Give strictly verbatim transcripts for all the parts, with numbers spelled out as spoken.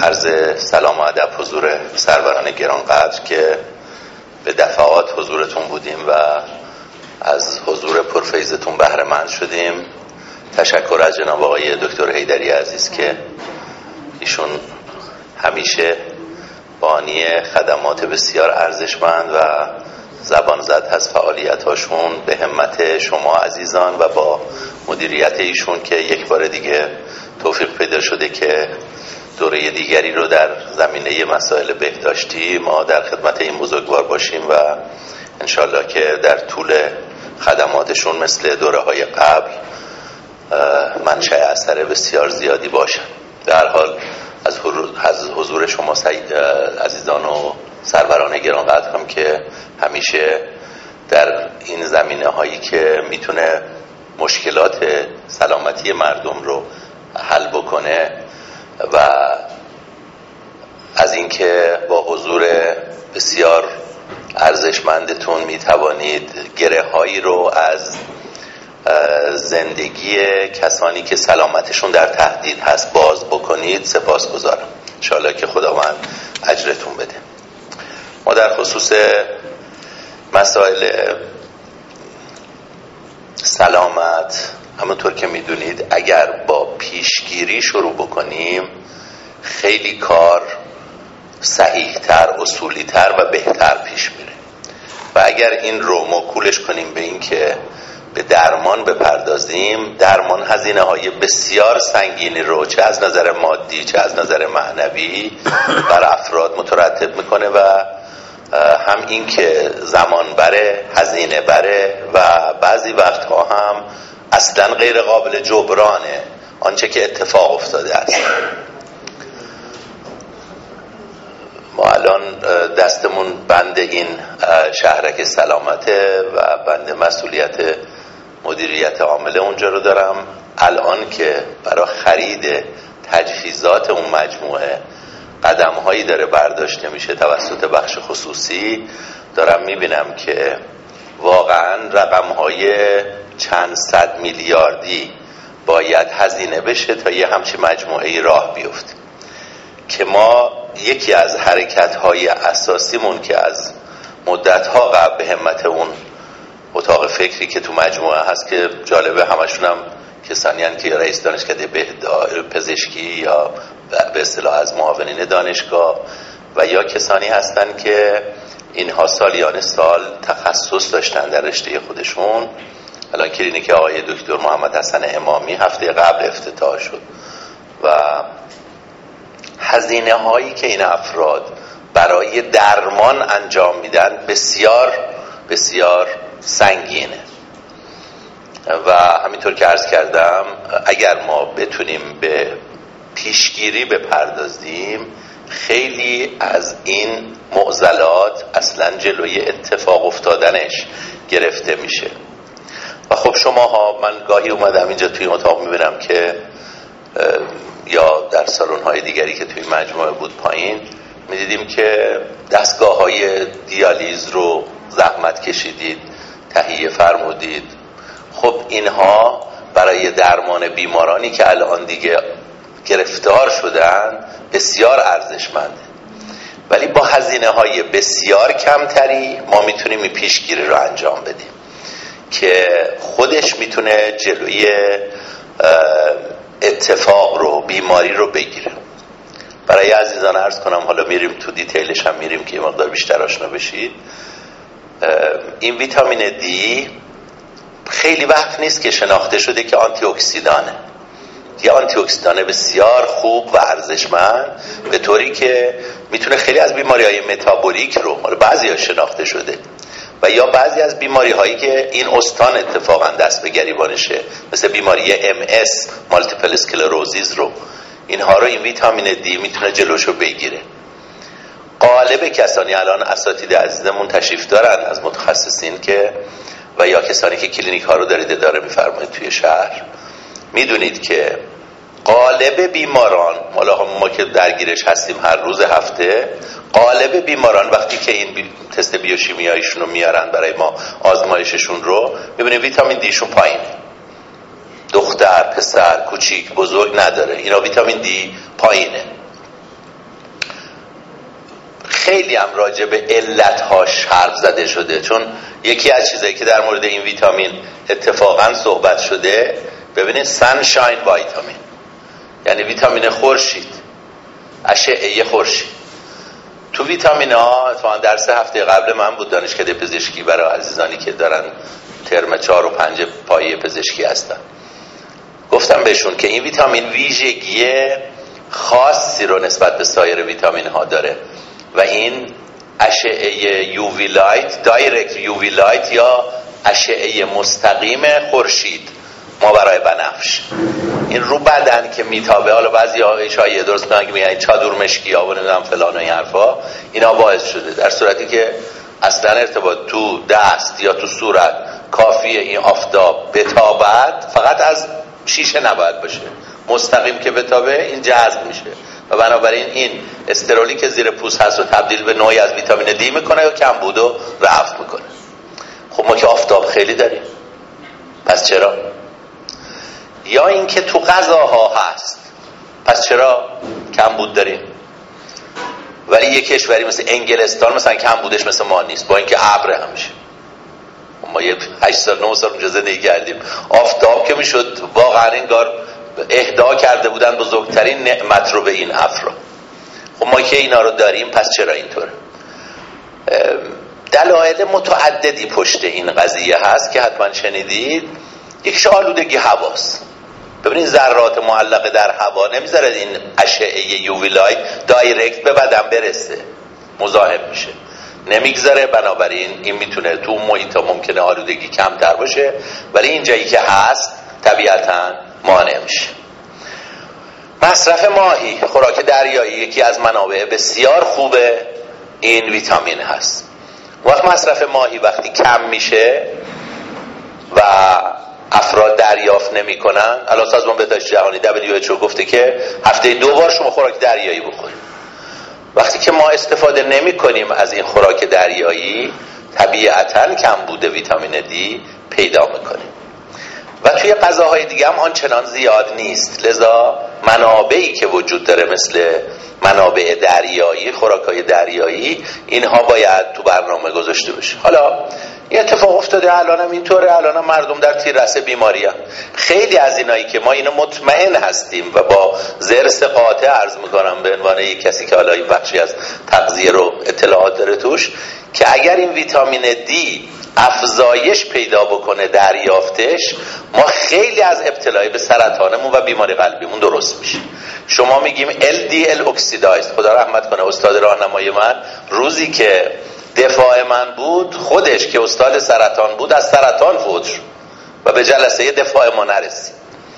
عرض سلام و ادب حضور سروران گرانقدر که به دفعات حضورتون بودیم و از حضور پرفیضتون بهره مند شدیم. تشکر از جناب آقای دکتر حیدری عزیز که ایشون همیشه بانی خدمات بسیار ارزشمند و زبان زد از فعالیتاشون به همت شما عزیزان و با مدیریت ایشون که یک بار دیگه توفیق پیدا شده که دوره دیگری رو در زمینه مسائل بهداشتی ما در خدمت این بزرگوار باشیم و انشالله که در طول خدماتشون مثل دوره های قبل منشأ اثر بسیار زیادی باشن. در حال از حضور شما عزیزان و سروران گرانقدر هم که همیشه در این زمینه هایی که میتونه مشکلات سلامتی مردم رو حل بکنه و از اینکه با حضور بسیار ارزشمندتون میتوانید گره هایی رو از زندگی کسانی که سلامتشون در تهدید هست باز بکنید سپاسگزارم. انشاءالله که خداوند اجرتون بده. ما در خصوص مسائل سلامت همونطور که میدونید اگر با پیشگیری شروع بکنیم خیلی کار صحیح‌تر، اصولی‌تر و بهتر پیش میره و اگر این رو موکولش کنیم به این که به درمان بپردازیم، درمان هزینه های بسیار سنگینی رو چه از نظر مادی چه از نظر معنوی بر افراد مترتب میکنه و هم این که زمان بره، هزینه بره و بعضی وقتها هم اصلا غیر قابل جبرانه آنچه که اتفاق افتاده است. ما الان دستمون بند این شهرک سلامته و بند مسئولیت مدیریت عامله اونجا رو دارم. الان که برای خرید تجهیزات اون مجموعه قدم هایی داره برداشته میشه توسط بخش خصوصی، دارم میبینم که واقعا رقم های چند صد میلیاردی باید هزینه بشه تا یه همچین مجموعه راه بیفته که ما یکی از حرکت های اساسیمون که از مدت ها قبل به همت اون اتاق فکری که تو مجموعه هست که جالبه همشون هم کسانی هستند که رئیس دانشکده پزشکی یا به اصطلاح از معاونین دانشگاه و یا کسانی هستند که اینها سالیان سال تخصص داشتن در رشته خودشون. الان کلینیک آقای دکتر محمد حسن امامی هفته قبل افتتاح شد و هزینه هایی که این افراد برای درمان انجام میدن بسیار بسیار سنگینه و همینطور که عرض کردم اگر ما بتونیم به پیشگیری بپردازیم خیلی از این معضلات اصلا جلوی اتفاق افتادنش گرفته میشه. و خب شماها، من گاهی اومدم اینجا توی اتاق میبینم که یا در سالن های دیگری که توی مجموعه بود پایین میدیدیم که دستگاه های دیالیز رو زحمت کشیدید، تهیه فرمودید. خب اینها برای درمان بیمارانی که الان دیگه گرفتار شدن بسیار ارزشمنده، ولی با هزینه های بسیار کمتری ما میتونیم این پیشگیری رو انجام بدیم که خودش میتونه جلوی اتفاق رو، بیماری رو بگیره. برای عزیزان عرض کنم، حالا میریم تو دیتیلش هم میریم که یه مقدار بیشتر آشنا بشید. این ویتامین دی خیلی وقت نیست که شناخته شده که آنتی اکسیدانه، یه آنتی اکسیدان بسیار خوب و ارزشمند به طوری که میتونه خیلی از بیماری‌های متابولیک رو، حالا بعضی‌ها شناخته شده و یا بعضی از بیماری هایی که این استان اتفاقا دست به گریبانشه مثل بیماری ام اس مالتیپل اسکلروزیس رو، اینها رو این ویتامین دی میتونه جلوشو بگیره. غالب کسانی الان اساتید عزیزمون تشریف دارن از متخصصین که و یا کسانی که کلینیک ها رو دارید اداره میفرمایید توی شهر، میدونید که غالب بیماران، حالا ما که درگیرش هستیم هر روز هفته، غالب بیماران وقتی که این بی... تست بیوشیمیاییشون رو میارن برای ما آزمایششون رو، میبینیم ویتامین دیشون پایینه. دختر، پسر، کوچیک، بزرگ نداره، اینا ویتامین دی پایینه. خیلی هم راجع به علتهاش حرف زده شده، چون یکی از چیزایی که در مورد این ویتامین اتفاقا صحبت شده، ببینید سانشاین ویتامین یعنی ویتامین خورشید، اشعه خورشید. تو ویتامین ها تو درس هفته قبل من بود، دانشکده پزشکی، برای عزیزانی که دارن ترم چهار و پنج پایه پزشکی هستن، گفتم بهشون که این ویتامین ویژگی خاصی رو نسبت به سایر ویتامین ها داره و این اشعه یووی لایت، دایرکت یووی لایت یا اشعه مستقیم خورشید، ماورای بنفش، این رو بدن که میتابه، حالا بعضی شایعه درست میگن که میگن چادر مشکی ها و نمیدونم فلان و این حرفا، اینا باعث شده، در صورتی که اصلا ارتباط تو دست یا تو صورت کافیه این آفتاب بتابد، فقط از شیشه نباید باشه، مستقیم که بتابه این جذب میشه و بنابراین این استرولی که زیر پوست هست رو تبدیل به نوعی از ویتامین دی میکنه و کمبود رو رفع میکنه. خب ما که آفتاب خیلی داریم، پس چرا؟ یا اینکه تو غذاها هست، پس چرا کمبود داریم؟ ولی یه کشوری مثل انگلستان مثلا کمبودش مثل ما نیست، با اینکه ابر همیشه. ما یه هشت سال نه سال اونجا زندگی کردیم، آفتاب که میشد واقعا انگار اهدا کرده بودن بزرگترین نعمت رو به این افراد. خب ما که اینا رو داریم، پس چرا اینطوره؟ دلایل متعددی پشت این قضیه هست که حتما شنیدید. یکیش آلودگی هواست. ببینید ذرات معلقه در هوا نمیذاره این اشعه یووی لایت دایرکت به بدن برسه، مزاحم میشه، نمیگذاره، بنابراین این میتونه تو محیط ممکنه آلودگی کمتر باشه، ولی اینجایی که هست طبیعتاً مانع میشه. مصرف ماهی، خوراک دریایی، یکی از منابع بسیار خوبه این ویتامین هست. وقت مصرف ماهی وقتی کم میشه و افراد دریافت نمی کنن، الان سازمان بهداشت جهانی دبلیو اچ او گفته که هفته دو بار شما خوراک دریایی بخورید. وقتی که ما استفاده نمی کنیم از این خوراک دریایی، طبیعتاً کمبود ویتامین دی پیدا میکنیم و توی غذاهای دیگه هم آنچنان زیاد نیست، لذا منابعی که وجود داره مثل منابع دریایی، خوراکای دریایی، اینها باید تو برنامه گذاشته بشه. حالا این اتفاق افتاده، الان هم اینطوره، الان هم مردم در تیررس بیماری هم. خیلی از اینایی که ما اینو مطمئن هستیم و با ضرس قاطع عرض میکنم به عنوان یک کسی که حالا این بخشی از تغذیه رو اطلاعات داره توش، که اگر این ویتامین دی افزایش پیدا بکنه دریافتش، ما خیلی از ابتلای به سرطانمون و بیماری قلبیمون درست میشه. شما میگیم ال دی ال اکسیدایز، خدا رحمت کنه استاد راهنمای من روزی که دفاع من بود، خودش که استاد سرطان بود از سرطان فوت شد و به جلسه دفاع ما نرسید.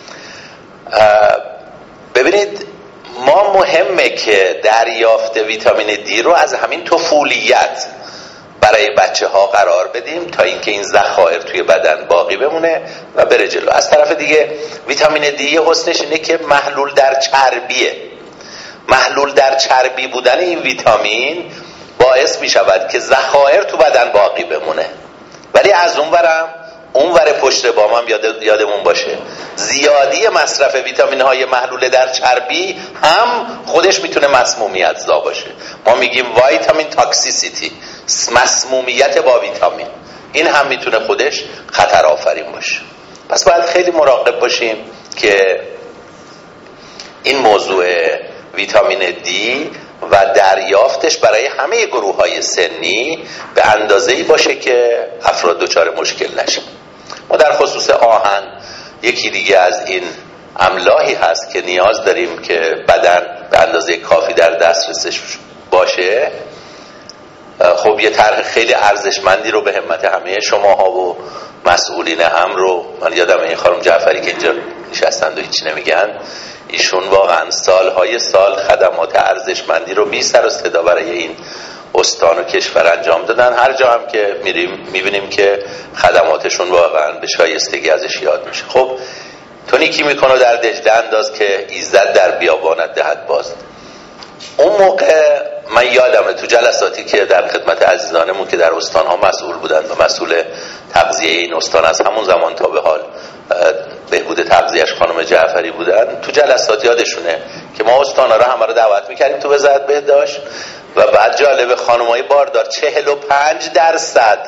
ببینید ما مهمه که دریافت ویتامین دی رو از همین طفولیت برای بچه ها قرار بدیم تا اینکه این ذخایر توی بدن باقی بمونه و بره جلو. از طرف دیگه ویتامین دی حسنش اینه که محلول در چربیه. محلول در چربی بودن این ویتامین باعث می شود که ذخایر تو بدن باقی بمونه. ولی از اون ورم اون ور پشت بام هم یاد یادمون باشه زیادی مصرف ویتامین های محلول در چربی هم خودش میتونه مسمومیت زا باشه. ما میگیم ویتامین تاکسیسیتی، مسمومیت با ویتامین، این هم میتونه خودش خطر آفرین باشه. پس باید خیلی مراقب باشیم که این موضوع ویتامین دی و دریافتش برای همه گروه های سنی به اندازه‌ای باشه که افراد دچار مشکل نشن. ما در خصوص آهن یکی دیگه از این املاحی هست که نیاز داریم که بدن به اندازه کافی در دسترسش باشه. خب یه طرح خیلی ارزشمندی رو به همت همه شماها و مسئولین هم رو، من یادم این خانم جعفری که اینجا نشستند و هیچی نمیگن، ایشون واقعا سالهای سال خدمات ارزشمندی رو بی سر و صدا برای این استان و کشور انجام دادن. هر جا هم که میریم میبینیم که خدماتشون واقعا به شایستگی ازش یاد میشه. خب تونیکی میکنه در دجله انداز که ایزد در بیابانت دهد باز. اون موقع من یادمه تو جلساتی که در خدمت عزیزانمون که در استانها مسئول بودن و مسئول تغذیه این استان از همون زمان تا به حال بهبود تغذیه‌اش خانم جعفری بودن، تو جلسات یادشونه که ما استانا رو همه رو دعوت میکردیم تو وزارت بهداشت و بعد جالب خانمای باردار چهل و پنج درصد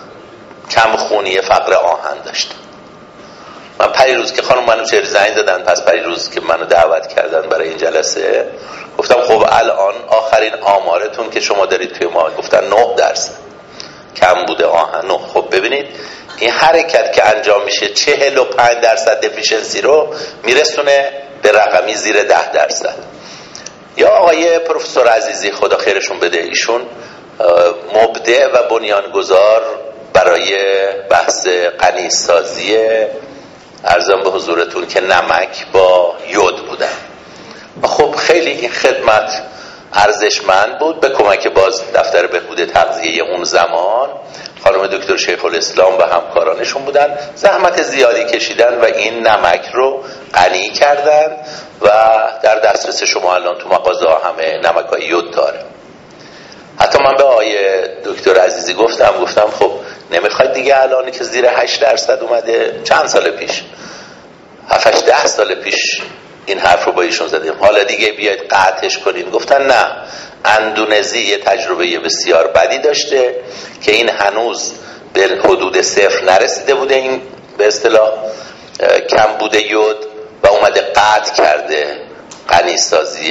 کم خونی فقر آهن داشتن. من پریروز که خانم منو چهر زنگ دادن، پس پریروز که منو دعوت کردن برای این جلسه، گفتم خب الان آخرین آمارتون که شما دارید توی ما، گفتن نه درصد کم بوده آهن. خب ببینید این حرکت که انجام میشه چهل و پنج درصد دفیشنسی رو میرسونه به رقمی زیر ده درصد. یا آقای پروفسور عزیزی خدا خیرشون بده، ایشون مبدع و بنیانگذار برای بحث غنیسازی ارزم به حضورتون که نمک با یود بودن. خب خیلی این خدمت ارزشمند بود. به کمک باز دفتر بهبود تغذیه اون زمان خانم دکتر شیخ الاسلام و همکارانشون بودن، زحمت زیادی کشیدن و این نمک رو غنی کردن و در دسترس شما الان تو مغازه همه نمک‌های یود داره. حتی من به آقای دکتر عزیزی گفتم گفتم خب نمیخواید دیگه الانی که زیر هشت درصد اومده، چند سال پیش هفت ده سال پیش این حرف رو با ایشون زدیم، حالا دیگه بیاید قطعش کنین. گفتن نه، اندونزی یه تجربه بسیار بدی داشته که این هنوز به حدود صفر نرسیده بوده، این به اصطلاح کم بوده یود، و اومده قطع کرده غنیسازی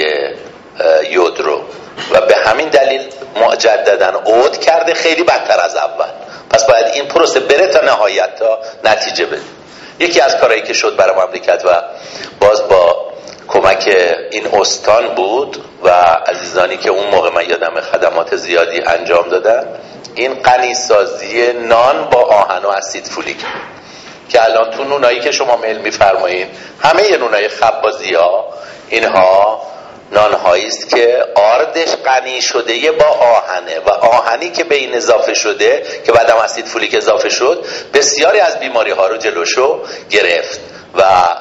یود رو و به همین دلیل مجدداً عود کرده خیلی بدتر از اول. پس باید این پروسه بره تا نهایت، تا نتیجه بده. یکی از کارهایی که شد برای مملکت و باز با کمک این استان بود و عزیزانی که اون موقع من یادم خدمات زیادی انجام دادن، این غنیسازی نان با آهن و اسید فولیک که الان تو نونایی که شما میل میفرمایین، همه ی نونای خبازی ها اینها نانهایی است که آردش غنی شده با آهنه و آهنی که به این اضافه شده که بعدم اسید فولیک اضافه شد بسیاری از بیماری ها رو جلوشو گرفت و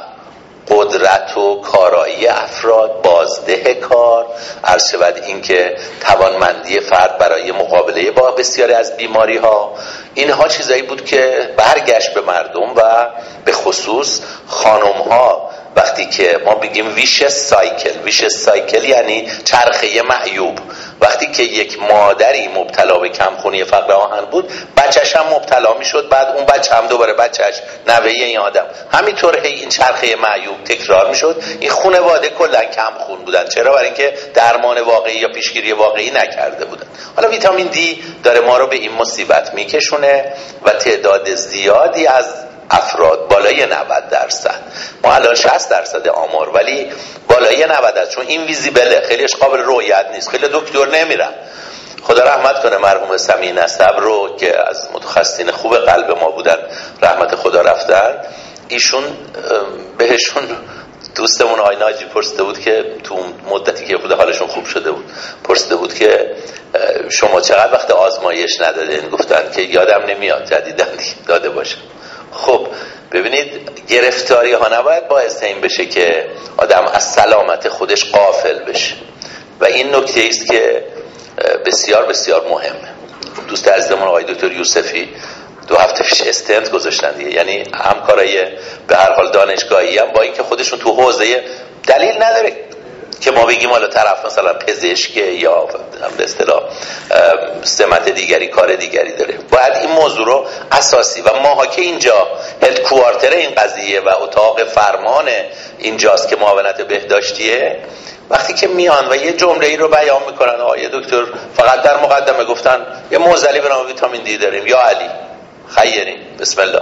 قدرت و کارایی افراد، بازده کار، عرض شود این که توانمندی فرد برای مقابله با بسیاری از بیماری ها، اینها چیزایی بود که برگشت به مردم و به خصوص خانم ها. وقتی که ما بگیم ویش سایکل، ویش سایکل یعنی چرخه معیوب، وقتی که یک مادری مبتلا به کمخونی فقر آهن بود، بچه‌ش هم مبتلا میشد، بعد اون بچه هم دوباره بچه‌ش نوه این آدم، همینطور هی این چرخه معیوب تکرار میشد. این خانواده کلا کم خون بودن. چرا؟ برای اینکه درمان واقعی یا پیشگیری واقعی نکرده بودن. حالا ویتامین دی داره ما رو به این مصیبت میکشونه و تعداد زیادی از افراد بالای نود درصد، ما الان شصت درصد آمار، ولی بالای نود درصد، چون این ویزیبله، خیلیش قابل رؤیت نیست، خیلی دکتر نمیرن. خدا رحمت کنه مرحوم سمیع نسب رو که از متخصصین خوب قلب ما بودن، رحمت خدا رفتن. ایشون بهشون دوستمون آقای ناجی پرسیده بود که تو مدتی که خود حالشون خوب شده بود پرسیده بود که شما چقدر وقت آزمایش ندادین؟ گفتن که یادم نمیاد، جدیداً داده باشه. خب ببینید گرفتاری ها نباید باعث این بشه که آدم از سلامت خودش غافل بشه و این نکته است که بسیار بسیار مهمه. دوست عزیزمون آقای دکتر یوسفی دو هفته پیش استنت گذاشتن دیگه، یعنی همکارای به هر حال دانشگاهی هم با اینکه خودشون تو حوزه، دلیل نداره که ما بگیم حالا طرف مثلا پزشک یا به اصطلاح سمت دیگری کار دیگری داره، باید این موضوع رو اساسی و ماها که اینجا هدکوارتر این قضیه و اتاق فرمان اینجاست که معاونت بهداشتیه، وقتی که میان و یه جمله ای رو بیان میکنن، آقای دکتر فقط در مقدمه گفتن یه معضلی به نام ویتامین دی داریم، یا علی خیرین بسم الله،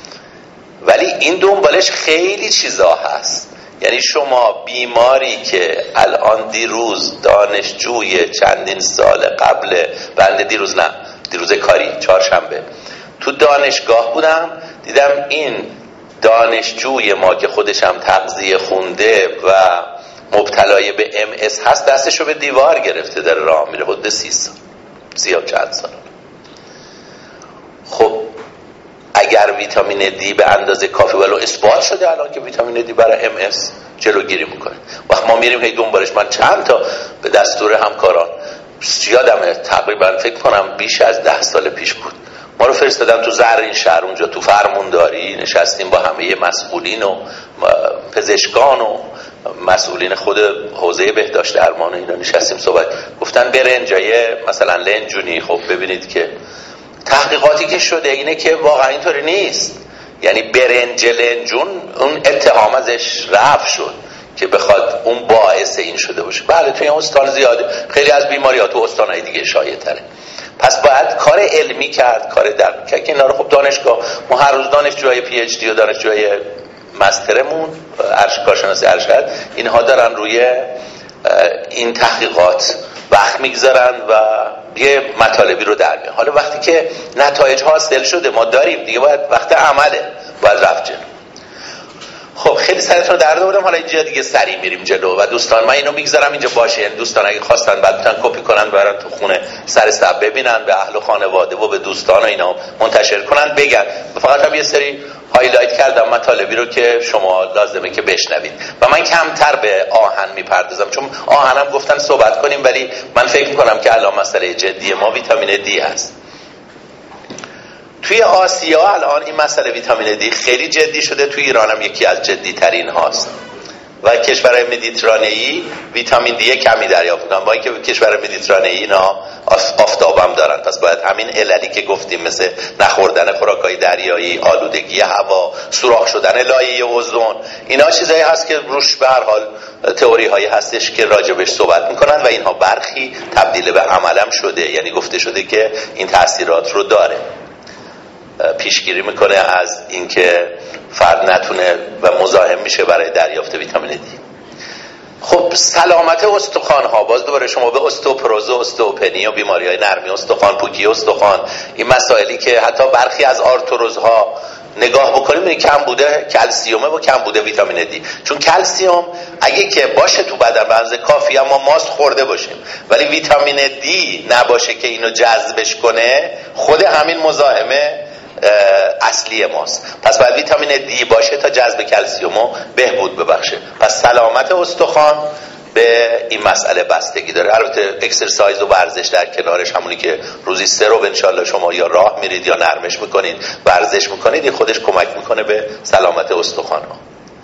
ولی این دنبالش خیلی چیزا هست. یعنی شما بیماری که الان دیروز دانشجوی چندین سال قبل بنده، دیروز نه دیروز کاری چهارشنبه تو دانشگاه بودم، دیدم این دانشجوی ما که خودش هم تغذیه خونده و مبتلای به ام اس هست، دستشو به دیوار گرفته داره راه میره، حدود سی سال سی و چند سال. خب اگر ویتامین دی به اندازه کافی، ولو اثبات شده الان که ویتامین دی برای ام اس جلوگیری میکنه، وقت ما میریم هی دنبالش. من چند تا به دستور همکاران، یادمه تقریبا فکر کنم بیش از ده سال پیش بود، ما رو فرستادن تو زرین شهر، اونجا تو فرمونداری نشستیم با همه مسئولین و پزشکان و مسئولین خود حوزه بهداشت درمان و اینا نشستیم صحبت. گفتن برنجای مثلا لنجونی، خب ببینید که تحقیقاتی که شده اینه که واقعا اینطوری نیست. یعنی برنج لنجون اون اتهام ازش رفع شد که بخواد اون باعث این شده باشه. بله توی این استان زیاده، خیلی از بیماری‌ها تو استان‌های دیگه شایع تره. پس باید کار علمی کرد، کار دقیق که اینا رو خب دانشگاه، ما هر روز دانشجوهای پی اچ دی و دانشجوهای مسترمون ارشد کارشناسی ارشد اینها دارن روی این تحقیقات وقت میگذارن و یه مطالبی رو در میارن. حالا وقتی که نتایج حاصل شده ما داریم دیگه، باید وقت عمله، باید رفت جلو. خب خیلی سرتون درد آوردم، حالا اینجا دیگه سریع میریم جلو و دوستان من اینو میگذارم اینجا باشه، یعنی دوستان اگه خواستن بعد میتونن کپی کنن برن تو خونه سر صف ببینن، به اهل و خانواده و به دوستان و اینا منتشر کنن بگن. فقط هم یه سری هایلایت کردم مطالبی رو که شما لازمه که بشنوید و من کمتر به آهن میپردازم، چون آهنم گفتن صحبت کنیم ولی من فکر میکنم که الان مسئله جدی ما ویتامین دی هست. توی آسیا الان این مسئله ویتامین دی خیلی جدی شده، توی ایران هم یکی از جدی ترین هاست و کشورهای مدیترانه‌ای ویتامین دی کمی دریافت می‌کنن، با اینکه کشورهای مدیترانه‌ای اینا آفتاب هم دارن. پس باید همین عللی که گفتیم مثل نخوردن خوراکای دریایی، آلودگی هوا، سوراخ شدن لایه اوزون، اینا چیزایی هست که روش به هر حال تئوری هایی هستش که راجبش صحبت میکنن و اینها برخی تبدیل به عملم شده، یعنی گفته شده که این تاثیرات رو داره. پیشگیری میکنه از اینکه فرد نتونه و مزاحم میشه برای دریافت ویتامین دی. خب سلامت استخوان ها، باز دوباره شما به استئوپروز و استئوپنی و بیماری های نرمی استخوان، پوکی استخوان، این مسائلی که حتی برخی از آرتروز ها نگاه بکنیم می‌بینید کم بوده کلسیومه و کم بوده ویتامین دی. چون کلسیوم اگه که باشه تو بدن به اندازه کافی اما ماست خورده باشیم، ولی ویتامین دی نباشه که اینو جذبش کنه، خود همین مزاحمه اصلی ماست. پس باید ویتامین دی باشه تا جذب کلسیومو بهبود ببخشه. پس سلامت استخوان به این مسئله بستگی داره. البته اکسرسایز و ورزش در کنارش، همونی که روزی سه رو انشالله شما یا راه میرید یا نرمش میکنید، ورزش میکنید، این خودش کمک میکنه به سلامت استخوان ها.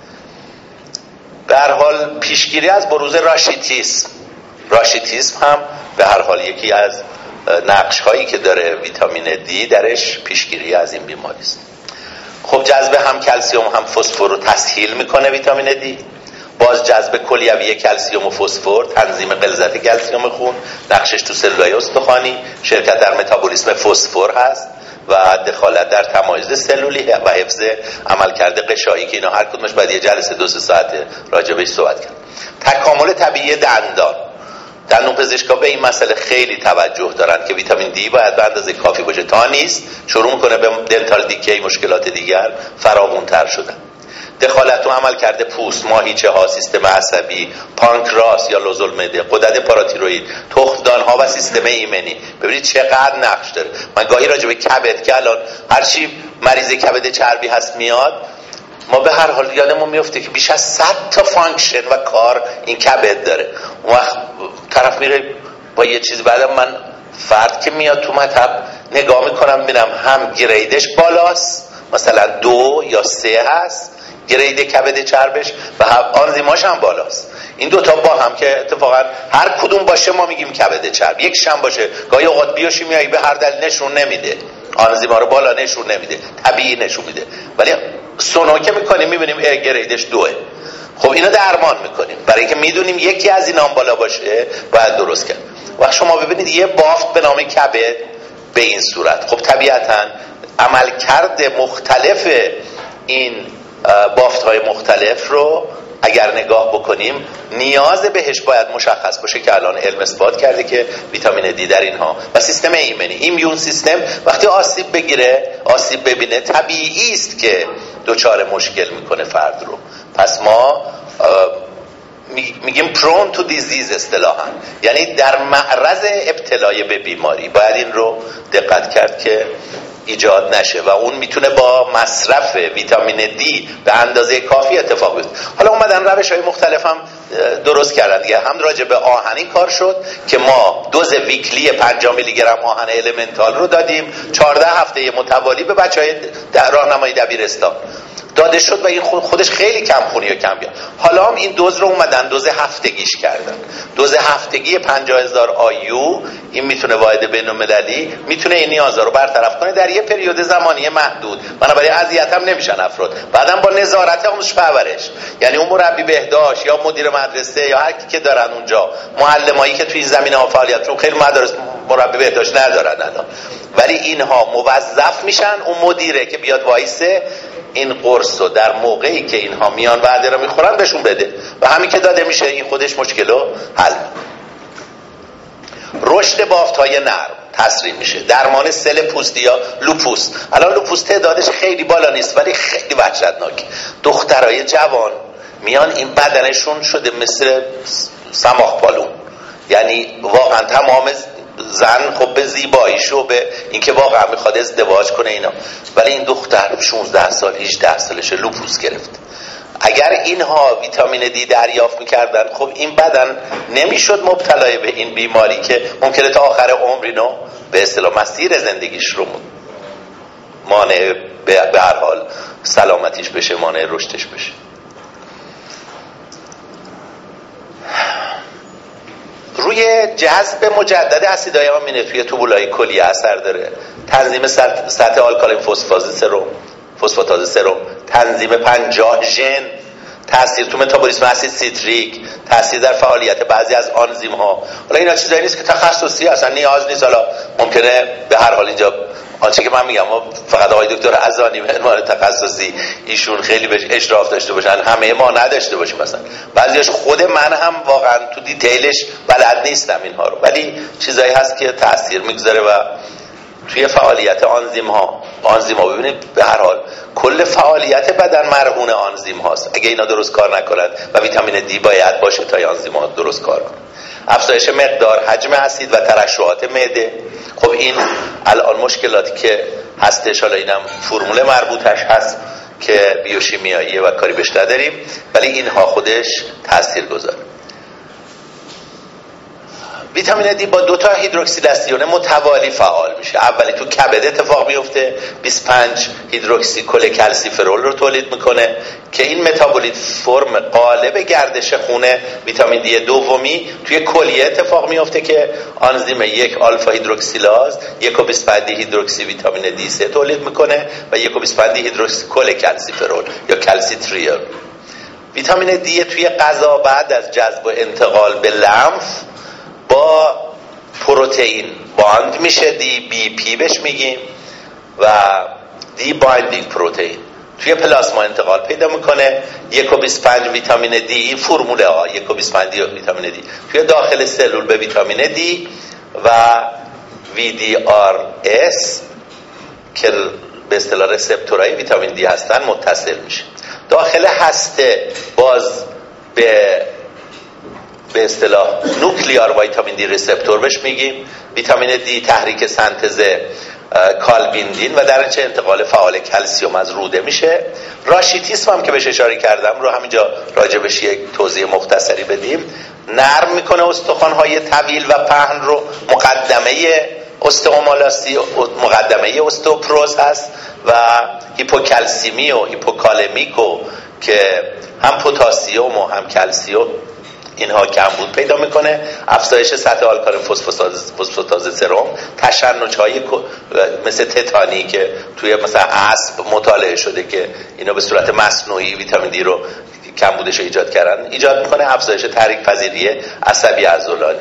به هر حال پیشگیری از بروز راشیتیسم، راشیتیسم هم به هر حال یکی از نقش هایی که داره ویتامین دی درش پیشگیری از این بیماری است. خب جذب هم کلسیوم هم فسفر رو تسهیل میکنه ویتامین دی. باز جذب کلیوی کلسیوم و فسفر، تنظیم غلظت کلسیوم خون، نقشش تو سلولای استخوانی، شرکت در متابولیسم فسفر هست و دخالت در تمایز سلولی و حفظ عملکرد غشایی که اینا هر کدومش بعد یه جلسه دو سه ساعت راجع بهش صحبت کرد. تکامل طبیعی دندان، دندون پزشکا به این مسئله خیلی توجه دارن که ویتامین دی باید به اندازه کافی باشه، تا نیست شروع میکنه به دنتال دیکی، مشکلات دیگر فراوان‌تر شدن. دخالت و عمل کرده پوست، ماهیچه ها، سیستم عصبی، پانکراس یا لوزالمعده، غدد پاراتیروئید، تخمدان ها و سیستم ایمنی. ببینید چقدر نقش داره. من گاهی راجع به کبد که الان هرچی مریض کبد چربی هست میاد، ما به هر حال یادمون میفته که بیش از صد تا فانکشن و کار این کبد داره. اون وقت طرف میره با یه چیز، بعدم من فرد که میاد تو مطب نگاه میکنم میبینم هم گریدش بالاست، مثلا دو یا سه هست گرید کبد چربش، و هم آنزیماش هم بالاست. این دوتا با هم که اتفاقا هر کدوم باشه ما میگیم کبد چرب، یک شم باشه. گاهی اوقات بیوشیمیایی به هر دلیل نشون نمیده، آنزیما رو بالا نشون نمیده، طبیعی نشون میده، ولی سونوکه میکنیم میبینیم گریدش دوه. خب اینو درمان میکنیم برای اینکه میدونیم یکی از اینا بالا باشه باید درست کرد. وقت شما ببینید یه بافت به نام کبد به این صورت، خب طبیعتا عملکرد مختلف این بافت های مختلف رو اگر نگاه بکنیم نیاز بهش باید مشخص باشه که الان علم اثبات کرده که ویتامین دی در اینها و سیستم ایمنی، ایمیون سیستم وقتی آسیب بگیره، آسیب ببینه، طبیعی است که دچار مشکل میکنه فرد رو. پس ما میگیم prone to disease اصطلاحاً، یعنی در معرض ابتلای به بیماری. باید این رو دقت کرد که ایجاد نشه و اون میتونه با مصرف ویتامین دی به اندازه کافی اتفاق بیفته. حالا اومدن روش‌های مختلف هم درست کردن دیگه. هم راجع به آهنین کار شد که ما دوز ویکلی پنجاه میلی گرم آهن المنتال رو دادیم چهارده هفته متوالی به بچهای راهنمای دبیرستان داده شد و این خودش خیلی کم خونی و کم بیاد. حالا هم این دوز رو اومدن دوز هفتگیش کردن. دوز هفتگی پنجاه هزار آیو این میتونه واحد بین‌المللی میتونه این نیازها رو برطرف کنه در یه پریود زمانی محدود. بنابراین اذیت هم نمیشن افراد. بعدم با نظارت آموزش پرورش، یعنی اون مربی بهداشت یا مدیر مدرسه یا هر کی که دارن اونجا، معلمایی که توی این زمینه‌ها فعالیت رو، خیلی مدارس مربی بهداشت ندارن الان، ولی اینها موظف میشن اون مدیره که بیاد وایسه این قرص رو در موقعی که اینها میان وعده رو میخورن بهشون بده و همین که داده میشه این خودش مشکل رو حل میکنه. رشد بافت‌های نرم تسریع میشه. درمان سل پوستی یا لوپوس، الان لوپوس تعدادش خیلی بالا نیست ولی خیلی وحشتناک. دخترای جوان میان این بدنشون شده مثل سماخ بالون، یعنی واقعا تمام زن خب به زیباییش و به اینکه واقعا میخواد ازدواج کنه اینا، ولی این دختر شانزده سال هجده سالشه لوپوس گرفت. اگر اینها ویتامین دی دریافت میکردن خب این بدن نمیشد مبتلای به این بیماری که ممکنه تا آخر عمر اینو به اصطلاح مسیر زندگیش رو مانع به هر حال سلامتیش بشه، مانع رشدش بشه. روی جذب مجدد اسیدهای آمینه توی توبولای کلیه اثر داره. تنظیم سطح آلکالین فسفاتاز سرم فسفاتاز سرم تنظیم پنجاه ژن، تاثیر تو متابولیسم اسید سیتریک، تاثیر در فعالیت بعضی از آنزیم ها. حالا اینا چیزایی نیست که تخصصی اصلا نیاز نیست. حالا ممکنه به هر حال اینجا آنچه که من میگم ما فقط آقای دکتر عزانی به عنوان تخصصی ایشون خیلی بهش اشراف داشته باشن، همه ما نداشته باشیم. مثلا بعضیاش خود من هم واقعا تو دیتیلش بلد نیستم اینها رو، ولی چیزایی هست که تاثیر میگذاره و توی فعالیت آنزیم ها. آنزیم ها ببینید به هر حال کل فعالیت بدن مرهون آنزیم هاست. اگه اینا درست کار نکنند و ویتامین دی باید باشه تا آنزیم ها درست کار کنه. افزایش مقدار حجم اسید و ترشحات معده، خب این الان مشکلاتی که هستش، حالا اینم فرمول مربوطش هست که بیوشیمیاییه و کاری بهش نداریم، ولی اینها خودش تاثیر گذاره. ویتامین دی با دو تا هیدروکسیلاسیون متوالی فعال میشه. اولی تو کبد اتفاق میفته، بیست و پنج هیدروکسی کل کلسیفرول رو تولید میکنه که این متابولیت فرم قالب گردش خونه. ویتامین دی دومی توی کلیه اتفاق میفته که آنزیم یک آلفا هیدروکسیلاز یک و بیست و پنج هیدروکسی ویتامین دی سه تولید میکنه و یک و بیست و پنج هیدروکسی کل کلسیفرول یا کلسیتریول. ویتامین دی توی غذا بعد از جذب و انتقال به لنف با پروتئین باند میشه، دی بی پی بهش میگیم و دی بایندینگ پروتئین توی پلاسما انتقال پیدا میکنه. یک و بیست و پنج ویتامین دی، این فرموله ها یک و بیست و پنج ویتامین دی توی داخل سلول به ویتامین دی و وی دی آر اس که به اصطلاح رسپتورهای ویتامین دی هستن متصل میشه. داخل هسته باز به به اصطلاح نوکلیار ویتامین دی رسپتور بهش میگیم. ویتامین دی تحریک سنتز کالبیندین و در چه انتقال فعال کلسیوم از روده میشه. راشیتیسم هم که بهش اشاره کردم رو همینجا راجبش یک توضیح مختصری بدیم. نرم میکنه استخوان‌های طویل و پهن رو. مقدمه استئومالاسی مقدمه استئوپروز هست و هیپوکلسیمی و هیپوکالمیکو که هم پتاسیم و هم کلسیم اینها کمبود پیدا میکنه. افزایش سطح آلکالین فسفاتاز سرم، تشنج‌های مثل تتانی که توی مثلا اسب مطالعه شده که اینا به صورت مصنوعی ویتامین دی رو کمبودش رو ایجاد کردن، ایجاد میکنه. افزایش تحریک پذیری عصبی عضلانی.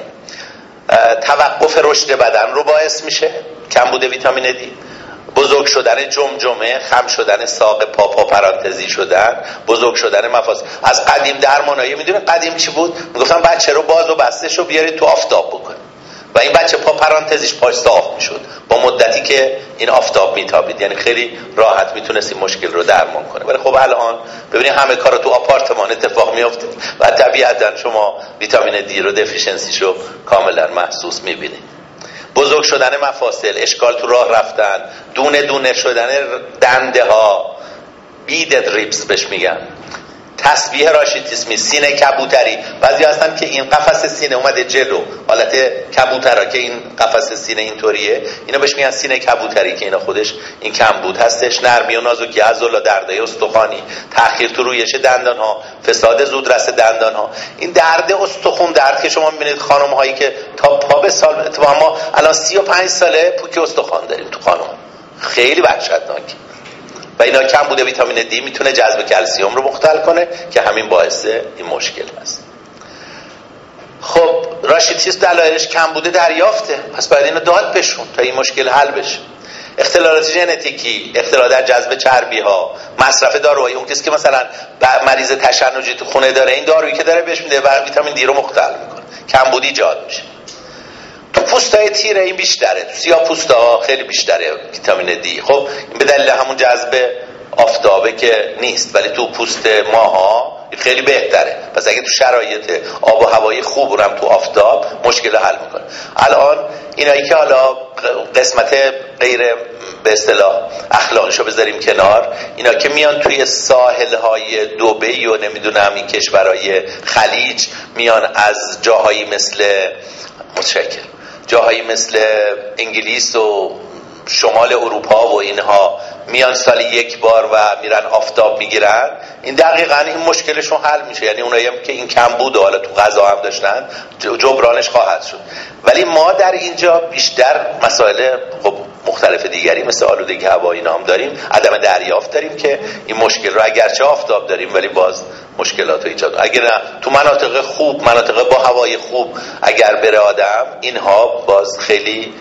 توقف رشد بدن رو باعث میشه کمبود ویتامین دی. بزرگ شدن جمجمه، خم شدن ساق پا، پا پرانتزی شدن، بزرگ شدن مفاصل. از قدیم درمانایی میدونید قدیم چی بود؟ میگفتن بچه رو باز و بستش رو بیارید تو آفتاب بکن و این بچه پا پرانتزیش پاش صاف میشد با مدتی که این آفتاب میتابید، یعنی خیلی راحت میتونست این مشکل رو درمان کنه. ولی خب الان ببینید همه کارا تو آپارتمان اتفاق میفته و طبیعتا شما ویتامین دی رو دفیشنسیشو کاملا محسوس میبینید. بزرگ شدن مفاصل، اشکال تو راه رفتن، دونه دونه شدن دنده ها، بیدد ریبس بهش میگن، تسبیح راشیتیسمی، سینه کبوتری. بعضی هستن که این قفس سینه اومده جلو، حالت کبوترا که این قفس سینه اینطوریه، اینا بهش میگن سینه کبوتری، که اینا خودش این کمبود هستش. نرمی و نازکی عضله، دردای استخوانی، تأخیر تو رویش دندان ها، فساد زودرس دندان ها، این درد استخوان، درد که شما میبینید خانم هایی که تا پا به سال، اتفاقا ما الان سی و پنج ساله پوک استخوان داریم تو خانم، خیلی وحشتناکه. و اینا کمبود ویتامین دی میتونه جذب کلسیم رو مختل کنه که همین باعث این مشکل هست. خب راشیتیسم دلایلش کمبود دریافته، پس باید اینو داد بهشون تا این مشکل حل بشه. اختلالات ژنتیکی، اختلال در جذب چربی ها، مصرف داروهای، اون کسی که مثلا مریض تشنجی تو خونه داره، این دارویی که داره بهش میده و ویتامین دی رو مختل میکنه، کمبود ایجاد میشه. تو پوستای تیره این بیشتره، تو سیاه پوستا خیلی بیشتره ویتامین دی. خب این به دلیل همون جذب آفتابه که نیست، ولی تو پوست ماها خیلی بهتره. پس اگه تو شرایط آب و هوایی خوب هم تو آفتاب مشکل حل میکنه. الان اینایی که حالا قسمت غیر به اصطلاح اخلاقیشو بذاریم کنار، اینا که میان توی ساحل‌های دبی و نمیدونم این کشورهای خلیج، میان از جاهایی مثل متشکر جاهایی مثل انگلیس و شمال اروپا و اینها، میان سالی یک بار و میرن آفتاب میگیرن، این دقیقاً این مشکلشون حل میشه. یعنی اونایی هم که این کمبود و حالا تو غذا هم داشتن جبرانش خواهد شد. ولی ما در اینجا بیشتر مسائل خب مختلف دیگری مثل آلودگی هوا اینا هم داریم، عدم دریافت داریم که این مشکل رو اگرچه آفتاب داریم ولی باز مشکلات رو ایجاد. اگر نه تو مناطق خوب، مناطق با هوای خوب اگر بره آدم، اینها باز خیلی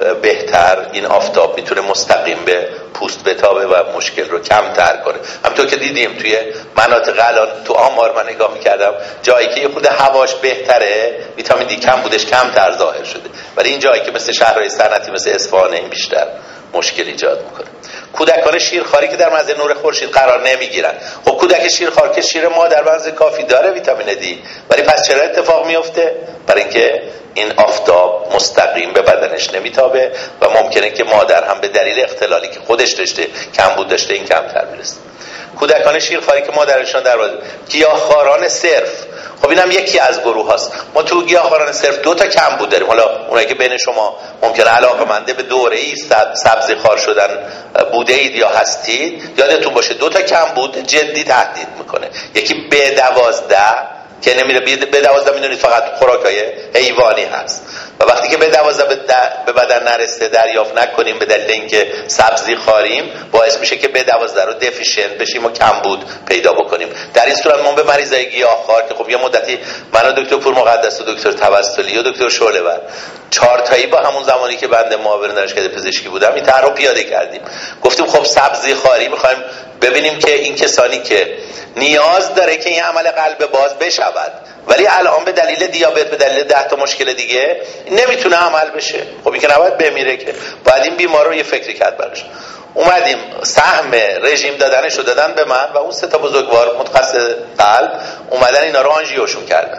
بهتر این آفتاب میتونه مستقیم به پوست بتابه و مشکل رو کمتر کنه. همونطور که دیدیم توی مناطق الان تو آمار من نگاه میکردم، جایی که یه خود هواش بهتره ویتامین دی کم بودش کمتر ظاهر شده، ولی این جایی که مثل شهرهای صنعتی مثل اصفهان این بیشتر مشکل ایجاد میکنه. کودکان شیرخواری که در معرض نور خورشید قرار نمیگیرن، خب کودک شیرخوار که شیر مادر به اندازه کافی داره ویتامین دی، ولی پس چرا اتفاق میفته؟ برای اینکه این آفتاب مستقیم به بدنش نمیتابه و ممکنه که مادر هم به دلیل اختلالی که خودش داشته، کمبود داشته، این کمتر میرسه. کودکان شیرخواری که مادرشون در واقع گیاهخواران صرف، خب اینم یکی از گروه هاست. ما تو گیاهخواران صرف دو تا کمبود داریم. حالا اونایی که بین شما ممکنه علاقه‌منده به دوره‌ای سبزی خوار شدن بوده اید یا هستید، یادتون باشه دو تا کمبود جدی تهدید میکنه. یکی به دوازده که نمیره به دوازده میدونید فقط خوراکای حیوانی هست و وقتی که به دوازده به بدن نرسته، دریافت نکنیم به دلیل اینکه سبزی خاریم، باعث میشه که به دوازده رو دفیشنت بشیم و کمبود پیدا بکنیم. در این صورت ما به مریضای گیاهخوار که خب یه مدتی من و دکتر پور مقدس و دکتر توسلی و دکتر شعله‌ور چهار تایی با همون زمانی که بنده معاون دانشکده پزشکی بودم این طرح رو پیاده کردیم. گفتیم خب سبزی خاری می‌خوایم ببینیم که این کسانی که نیاز داره که این عمل قلب باز بشود ولی الان به دلیل دیابت، به دلیل ده تا مشکل دیگه نمیتونه عمل بشه، خب این که نباید بمیره، که باید این بیمار رو یه فکری کرد براش. اومدیم سهم رژیم دادنش رو دادن به من و اون سه تا بزرگوار متخصص قلب اومدن اینا رو آنژیوشون کردن.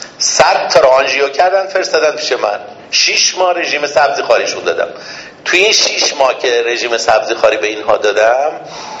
صد تا رو آنژیو کردن فرستادن پیش من. شش ماه رژیم سبزی خاریشون دادم. توی این شش ماه که رژیم سبزی خاری به اینها دادم،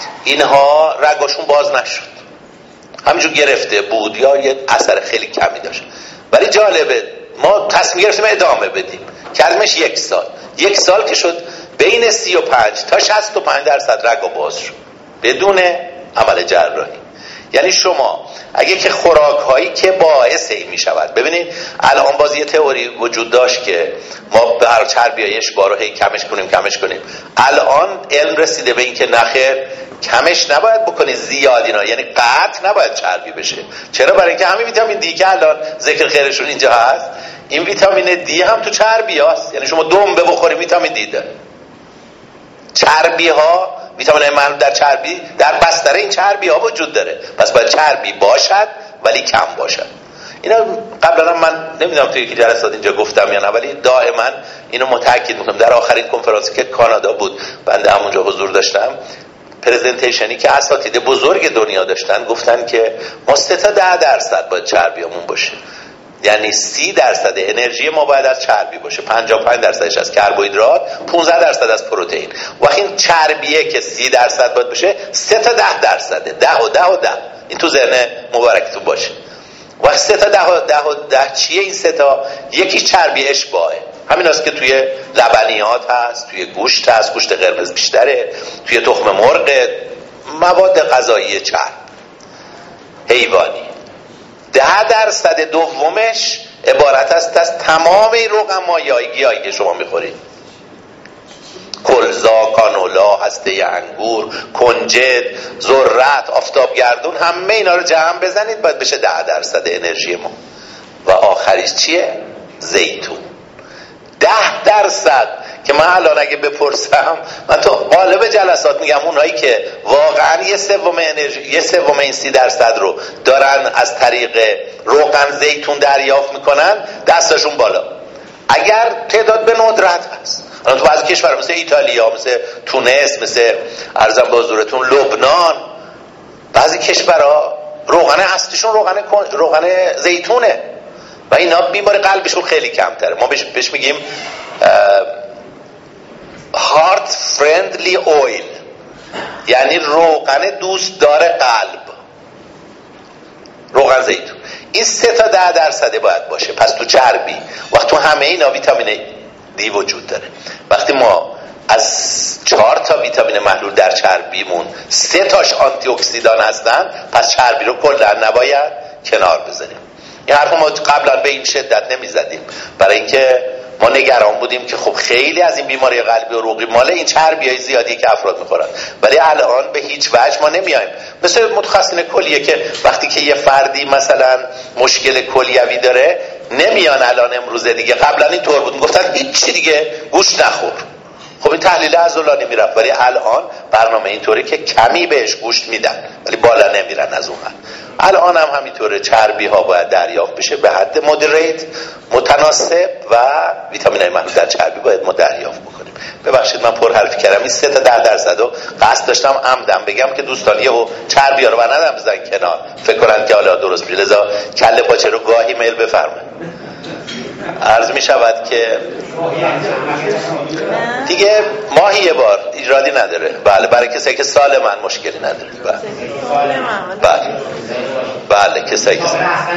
اینها رگاشون باز نشد، همینجور گرفته بود یا یه اثر خیلی کمی داشت. ولی جالبه ما تصمیم گرفتیم ادامه بدیم، کردیمش یک سال. یک سال که شد بین سی و پنج تا شصت و پنج درصد رگا باز شد بدون عمل جراحی. یعنی شما اگه که خوراک هایی که باعث این می شود، ببینید الان باز یه تئوری وجود داشت که ما به هر چربیای اشباع رو هی کمش کنیم کمش کنیم. الان علم رسیده به این که نخیر، کمش نباید بکنی زیاد اینا، یعنی قطع نباید چربی بشه. چرا؟ برای اینکه همین ویتامین دی که الان ذکر خیرشون اینجا هست، این ویتامین دی هم تو چربی هست. یعنی شما دنبه بخوری ویتامین دی داره. چربی ها، ویتامین مربوط در چربی در بستر این چربی ها وجود داره، پس باید چربی باشد ولی کم باشد. اینا قبلا من نمیدونم توی یکی جلسات اینجا گفتم یا نه، ولی دائما اینو متاکد میکنم. در آخرین کنفرانسی که کانادا بود بنده همونجا حضور داشتم، پرزنتیشنی که اساتید بزرگ دنیا داشتن، گفتن که ما سه تا ده درصد باید چربیامون باشه. یعنی سی درصد انرژی ما باید از چربی باشه، پنجاه و پنج درصدش از کربوهیدرات، پانزده درصد از پروتئین. و این چربیه که سی درصد باید باشه، سه تا ده درصده، ده و ده و ده. این تو ذهن مبارکتون باشه. و سه تا ده ده ده چیه این سه تا؟ یکی چربی اشباعه، همین است که توی لبنیات هست، توی گوشت هست، گوشت قرمز بیشتره، توی تخم مرغ، مواد غذایی چرب حیوانی. ده درصد دومش عبارت است از تمام این روغن مایعی گیاهی که شما میخورید، کلزا، کانولا، هسته انگور، کنجد، ذرت، آفتابگردون، همه اینا رو جمع بزنید باید بشه ده درصد انرژی ما. و آخریش چیه؟ زیتون. ده درصد که من الان اگه بپرسم، من تو غالب جلسات میگم اونایی که واقعا یه سوم انرژی، یه سوم این سی درصد رو دارن از طریق روغن زیتون دریافت میکنن، دستشون بالا. اگر تعداد به ندرت هست، الان تو بعضی کشورها مثل ایتالیا، مثل تونس، مثل عرضم به حضورتون لبنان، بعضی کشورها روغن اصلیشون روغن روغن زیتونه و اینا بیماری قلبشون خیلی کمتره. ما بهش, بهش میگیم heart friendly oil، یعنی روغن دوست داره قلب، روغن زیتون. این سه تا ده درصده باید باشه. پس تو چربی وقت تو همه اینا ویتامین دی وجود داره. وقتی ما از چهار تا ویتامین محلول در چربیمون سه تاش آنتی اکسیدان هستن، پس چربی رو کلا نباید کنار بذاریم. این حرف ما قبلا به این شدت نمیزدیم، برای اینکه ما نگران بودیم که خب خیلی از این بیماری قلبی و عروقی مال این چربیای زیادی که افراد میخورن، ولی الان به هیچ وجه ما نمیایم. مثل متخصصین کلیه که وقتی که یه فردی مثلا مشکل کلیوی داره نمیان الان امروزه دیگه، قبلا اینطور بود میگفتن هیچ دیگه گوشت نخور. خب این تحلیل عضلانی میرفت، ولی الان برنامه اینطوری که کمی بهش گوشت میدن ولی بالا نمیرن از اون حد. الان هم همینطوره، چربی ها باید دریافت بشه به حد مدریت، متناسب، و ویتامین های محلول در چربی باید ما دریافت بکنیم. ببخشید من پر حرفی کردم. این سه تا ده درصد رو قصد داشتم عمدن بگم که دوستان یهو چربی ها رو بردارن بزنن کنار، فکر کنن که حالا درست میشه. لذا کله پاچه رو گاهی میل بفرمایید. عرض می شود که دیگه ماهی یه بار ایرادی نداره. بله، برای کسایی که سال من مشکلی نداره. بله بله بله کسایی که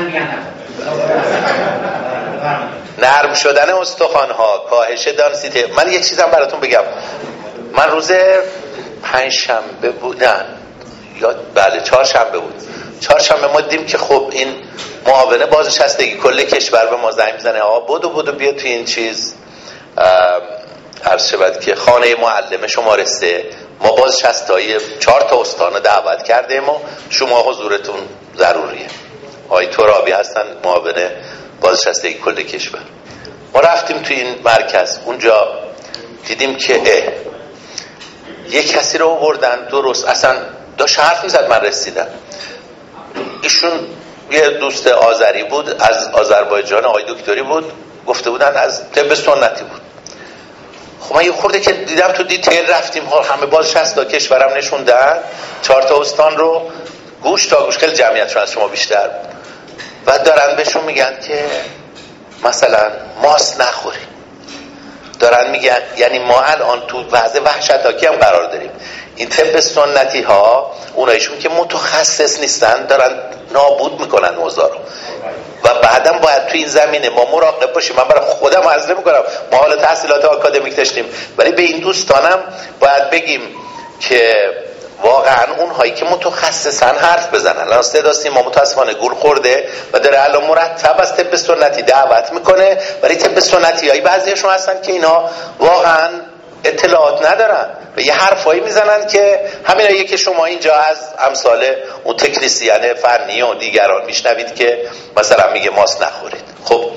نرم شدن استخوان ها، کاهش دانسیته. من یک چیزم براتون بگم. من روز پنج شنبه بود، نه یا بله چهار شنبه بود، چهار شنبه ما دیدیم که خب این معاون بازنشستگی کل کشور به ما زنگ میزنه آقا بدو بدو بیا تو این چیز عرض شود که خانه معلم شماره سه ما بازنشستایی چهار تا استان دعوت کردیم و شما حضورتون ضروریه. آقای ترابی هستن معاون بازنشستگی کل کشور. ما رفتیم تو این مرکز، اونجا دیدیم که اه یه کسی رو آوردن درست اصلا داشت حرف میزد، من رسیدم. ایشون یه دوست آذری بود از آذربایجان، آقای دکتری بود، گفته بودن از طب سنتی بود. خب من یه خورده که دیدم تو دیتیل رفتیم، همه بازنشسته تا کشورم نشوندن، چهار تا استان رو گوش تا گوش، خیلی جمعیتشون از شما بیشتر بود و دارن بهشون میگن که مثلا ماست نخوریم. دارن میگن یعنی ما الان تو وضع وحشتناکی هم قرار داریم. این طب سنتی ها اونایشون که متخصص نیستن دارن نابود میکنن موضوع رو و بعدم باید تو این زمینه ما مراقب باشیم. من برای خودم عرض نمیکنم، ما حالا تحصیلات آکادمیک داشتیم، ولی به این دوستانم باید بگیم که واقعا اونهایی که متخصصن حرف بزنن. الان صدا سیما متاسفانه گول خورده و داره الان مرتب از طب سنتی دعوت میکنه، ولی طب سنتی هایی بعضیشون هستن که اینا واقعا اطلاعات ندارن و یه حرفایی میزنن که همینایی که شما اینجا از امثال اون تکنیسیان فنی و دیگران میشنوید که مثلا میگه ماست نخورید. خب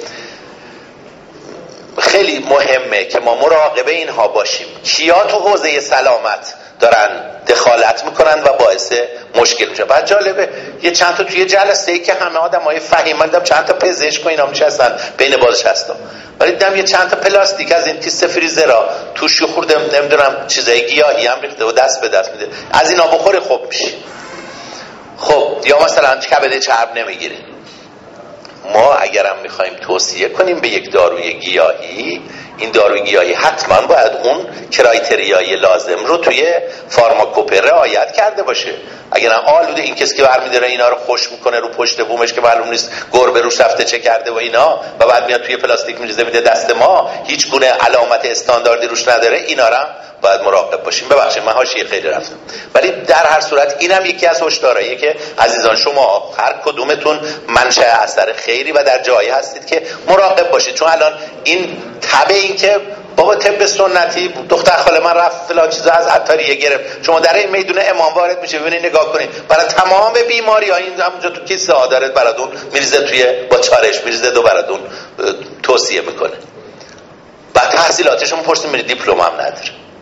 خیلی مهمه که ما مراقب اینها باشیم. کیا تو حوزه سلامت دارن دخالت میکنن و باعث مشکل میشه. بعد جالبه یه چند تا توی جلسه ای که همه آدمای فهیمن دیدم، چند تا پزشک و اینا میشستن بین بازنشستا، ولی دیدم یه چند تا پلاستیک از این کیسه فریزرها توش خورده نمیدونم چیزای گیاهی هم ریخته و دست به دست میده، از اینا بخوری خوب میشه. خب یا مثلا کبد چرب نمیگیره. ما اگرم میخوایم توصیه کنیم به یک داروی گیاهی، این داروی گیاهی حتما باید اون کرایتریای لازم رو توی فارماکوپه رعایت کرده باشه. اگر آلوده این کسی که برمی‌داره اینا رو خوش میکنه رو پشت بومش که معلوم نیست گربه روش رفته چه کرده و اینا و بعد میاد توی پلاستیک میریزه میده دست ما، هیچ گونه علامت استانداردی روش نداره، اینا رو باید مراقب باشیم. ببخشید من حاشیه خیلی رفتم، ولی در هر صورت اینم یکی از هشدارهاییه که عزیزان شما هر کدومتون منشأ اثر خیری و در جایی هستید که مراقب باشید. چون الان این تبع این که بابا طب سنتی دختر خاله من رفت فلان چیزا از عطاریه گرفت، شما در این میدون امام وارد میشه ببینید نگاه کنید برای تمام بیماری ها این همونجا تو کیسه ها داره براتون میریزه توی با چارش میریزه دو براتون توصیه میکنه. بعد تحصیلاتش هم پرسید میرید دیپلم هم نداره.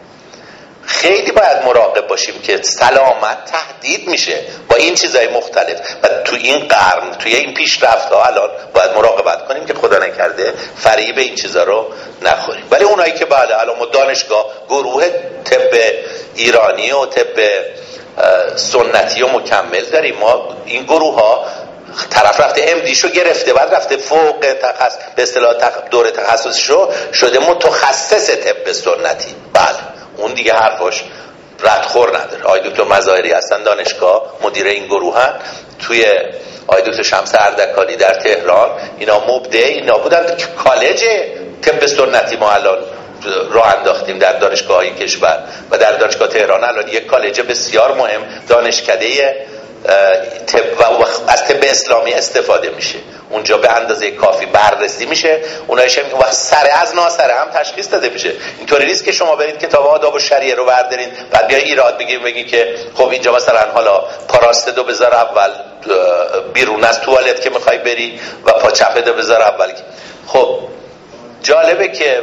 خیلی باید مراقب باشیم که سلامت تهدید میشه با این چیزهای مختلف و تو این قرن توی این پیشرفت ها الان باید مراقبت کنیم که خدا نکرده فریب این چیزا رو نخوریم. ولی اونایی که بله الان ما دانشگاه گروه طب ایرانی و طب سنتی و مکمل داریم، ما این گروه ها طرف رفته ام دیشو گرفته بعد رفته فوق تخصص به اصطلاح دوره تخصصشو شده متخصص طب سنتی. بله اون دیگه حرفاش ردخور نداره. آقای دکتر مظاهری هستن دانشگاه مدیر این گروه هن، توی آقای دکتر شمس اردکانی در تهران اینا مبدع اینا بودن. کالج طب سنتی ما الان راه انداختیم در دانشگاه های کشور و در دانشگاه تهران الان یک کالج بسیار مهم دانشکده طب و از طب اسلامی استفاده میشه. اونجا به اندازه کافی بررسی میشه، اونایش هم وقت سره از ناسره هم تشخیص داده میشه. اینطوری نیست که شما برید کتاب آداب و شریعه رو بردارین بعد بیای ایراد بگید بگید که خب اینجا مثلا حالا پاراستدو بذار اول بیرون از توالت که میخوای بری و پا چپدو بذار اول. خب جالبه که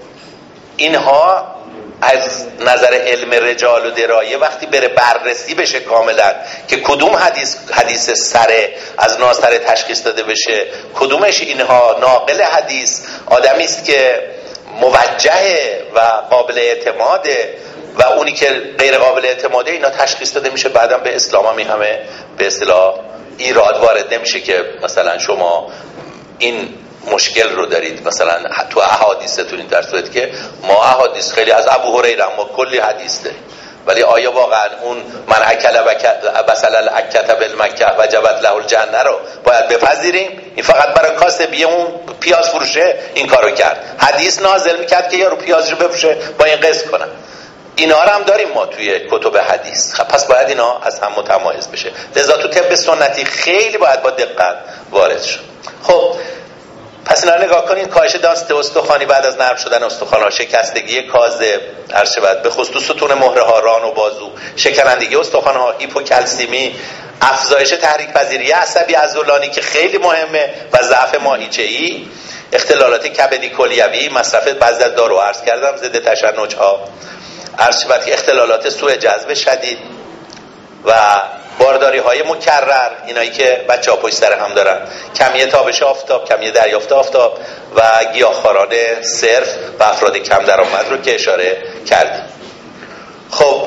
اینها از نظر علم رجال و درایه وقتی بره بررسی بشه کاملا که کدوم حدیث حدیث سره از ناسره تشخیص داده بشه، کدومش اینها ناقل حدیث آدمی است که موجهه و قابل اعتماده و اونی که غیر قابل اعتماده اینا تشخیص داده میشه. بعدم به اسلام هم همه به اصطلاح ایراد وارد نمیشه که مثلا شما این مشکل رو دارید مثلا تو احادیثتون این در صورتی که ما احادیث خیلی از ابو هریره ما کلی حدیث داریم، ولی آیا واقعا اون من اکل مثلا اکت بالمکه وجبت له الجنه رو باید بپذیریم؟ این فقط برای کاسبی اون پیاز فروشه این کارو کرد، حدیث نازل میکرد که یارو پیاز رو بفروشه با این قسط کنن. اینا رو هم داریم ما توی کتب حدیث. خب پس باید اینا از هم متمایز بشه. لذا تو طب سنتی خیلی باید با دقت وارد شد. خب پس اینا رو نگاه کنید. کاهش دست استخوانی بعد از نرم شدن استخوان‌ها، شکستگی کاذب عرض شود به خصوص ستون مهره ها، ران و بازو، شکنندگی استخوان‌ها، هیپوکلسیمی، افزایش تحریک پذیری عصبی عضلانی که خیلی مهمه و ضعف ماهیچه‌ای، اختلالات کبدی کلیوی، مصرف بعضی از دارو عرض کردم ضد تشنج‌ها، عرض شود که اختلالات سوء جذب شدید و بارداری های مکرر، اینایی که بچه ها پشت سر هم دارن، کمی تابش آفتاب، کمی دریافت آفتاب و گیاهخواران صرف و افراد کم درآمد رو که اشاره کردیم. خب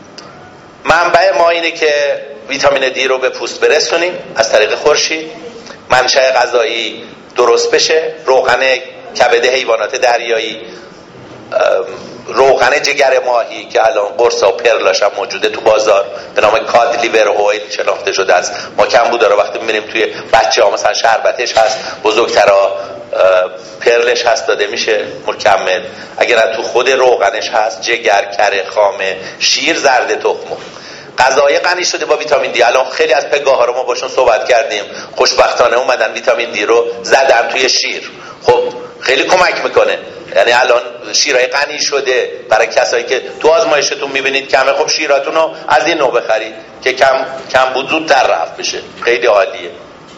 منبع ما اینه که ویتامین دی رو به پوست برسونیم از طریق خورشید، منشأ غذایی درست بشه، روغن کبد حیوانات دریایی، روغن جگر ماهی که الان قرص و پرلاش هم موجوده تو بازار به نام کاد لیور اویل شناخته شده است. ما کم بود داره وقتی می‌بینیم توی بچه ها مثلا شربتش هست، بزرگترها پرلش هست داده میشه مکمل، اگر تو خود روغنش هست، جگر، کره خامه، شیر، زرد تخم، غذای غنی شده با ویتامین دی. الان خیلی از پگاه ها رو ما باشون صحبت کردیم، خوشبختانه اومدن ویتامین دی رو زدن توی شیر. خب خیلی کمک میکنه. یعنی الان شیرهای غنی شده برای کسایی که تو آزمایشتون میبینید کمه، خب شیراتون رو از این نوع بخرید که کم کم بود زودتر رفت بشه. خیلی عالیه.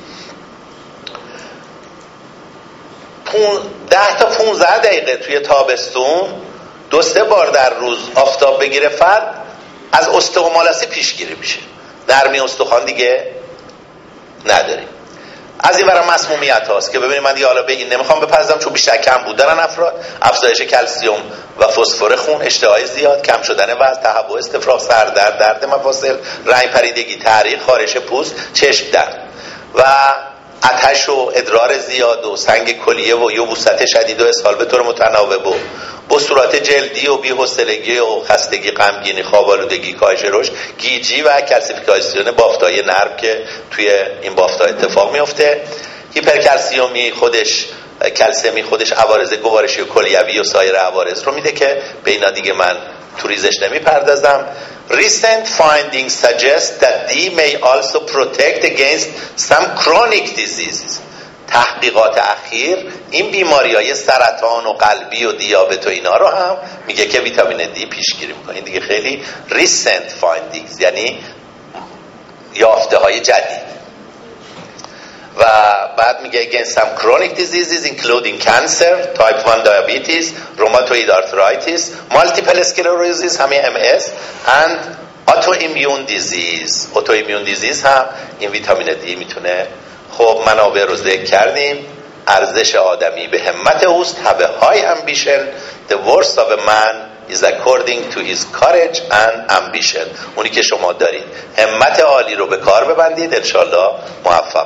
ده تا پونزده دقیقه توی تابستون دو سه بار در روز آفتاب بگیره فرد از استئومالاسی پیشگیری میشه. نرمی استخوان دیگه نداریم. از این برای مسمومیت هاست که ببینید من دیگه حالا به این نمیخوام بپردازم چون بیشتر کم بود دارن افراد، افزایش کلسیوم و فسفر خون، اشتهای زیاد، کم شدن وزن، تهوع، استفراغ، سردرد، درد مفاصل، رنگ پریدگی، تعریق، خارش پوست، چشم درد و آتش و ادرار زیاد و سنگ کلیه و یبوست شدید و اسهال به طور متناوب و بصورات جلدی و بی‌حوصلگی و خستگی، غمگینی، خواب‌آلودگی، کاهش رشد، گیجی و کلسیفیکاسیون بافت‌های نرم که توی این بافت‌ها اتفاق میفته. هیپرکلسیومی خودش کلسیمی خودش عوارض گوارشی و کلیوی و سایر عوارض رو میده که به اینا دیگه من تو ریزش نمیپردازم. Recent findings suggest that D may also protect against some chronic diseases. تحقیقات اخیر این بیماری‌های سرطان و قلبی و دیابت و اینا رو هم میگه که ویتامین دی پیشگیری میکنه. این دیگه خیلی recent findings، یعنی یافته‌های جدید. و بعد میگه against some chronic diseases including cancer, type one diabetes, rheumatoid arthritis, multiple sclerosis همه ام اس and autoimmune disease. autoimmune disease هم این ویتامین دی میتونه. خب منابع رو ذکر کردیم. ارزش آدمی به همت اوست. have a high ambition. the worth of a man is according to his courage and ambition. اونی که شما دارید همت عالی رو به کار ببندید، انشالله موفق